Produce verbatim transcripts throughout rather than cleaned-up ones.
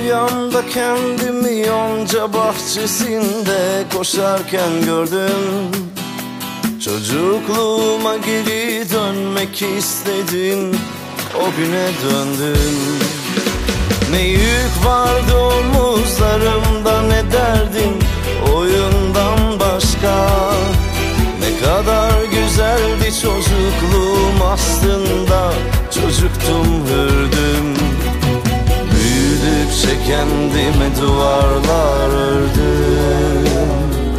Rüyamda kendimi yonca bahçesinde koşarken gördüm. Çocukluğuma geri dönmek istedim, o güne döndüm. Ne yük vardı omuzlarımda, ne derdim oyundan başka. Ne kadar güzeldi çocukluğum, aslında çocuktum, hürdüm. Büyüdükçe kendime duvarlar ördüm.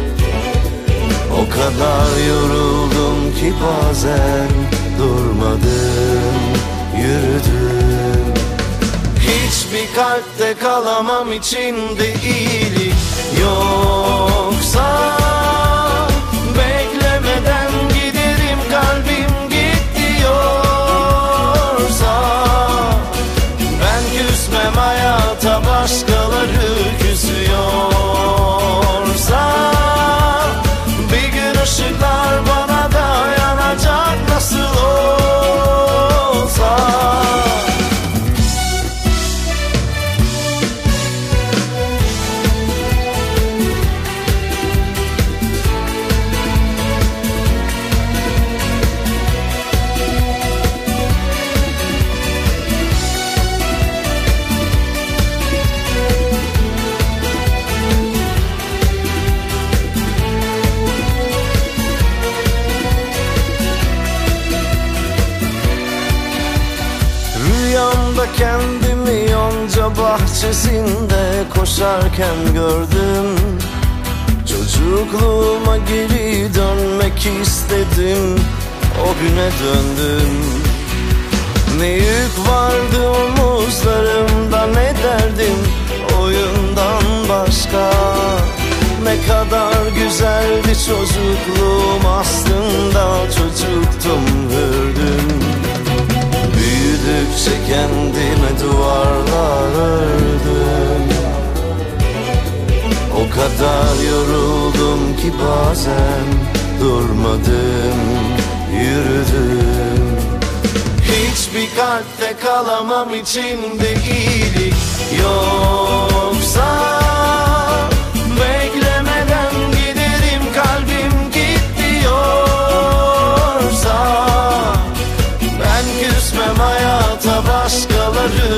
O kadar yoruldum ki bazen durmadım, yürüdüm. Hiçbir kalpte kalamam, içinde iyilik yoksa. Beklemeden giderim, kalbim git diyorsa. Ben küsmem hayata, başkaları küsüyorsa. Bir gün ışıklar bana dayanacak, nasıl olsa. Rüyamda kendimi yonca bahçesinde koşarken gördüm. Çocukluğuma geri dönmek istedim, o güne döndüm. Ne yük vardı omuzlarımda, ne derdim oyundan başka. Ne kadar güzeldi çocukluğum, aslında çocuktum, hürdüm. Büyüdükçe kendime duvarlar ördüm. O kadar yoruldum ki bazen durmadım, yürüdüm. Hiçbir kalpte kalamam, içinde iyilik yoksa. Beklemeden giderim, kalbim git diyorsa. Ben küsmem hayata, başkaları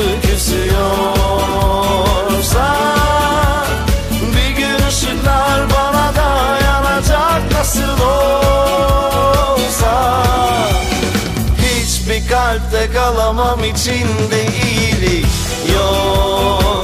küsüyorsa. Bir gün ışıklar bana dayanacak, nasıl olsa. Hiçbir kalpte kalamam, içinde iyilik yok.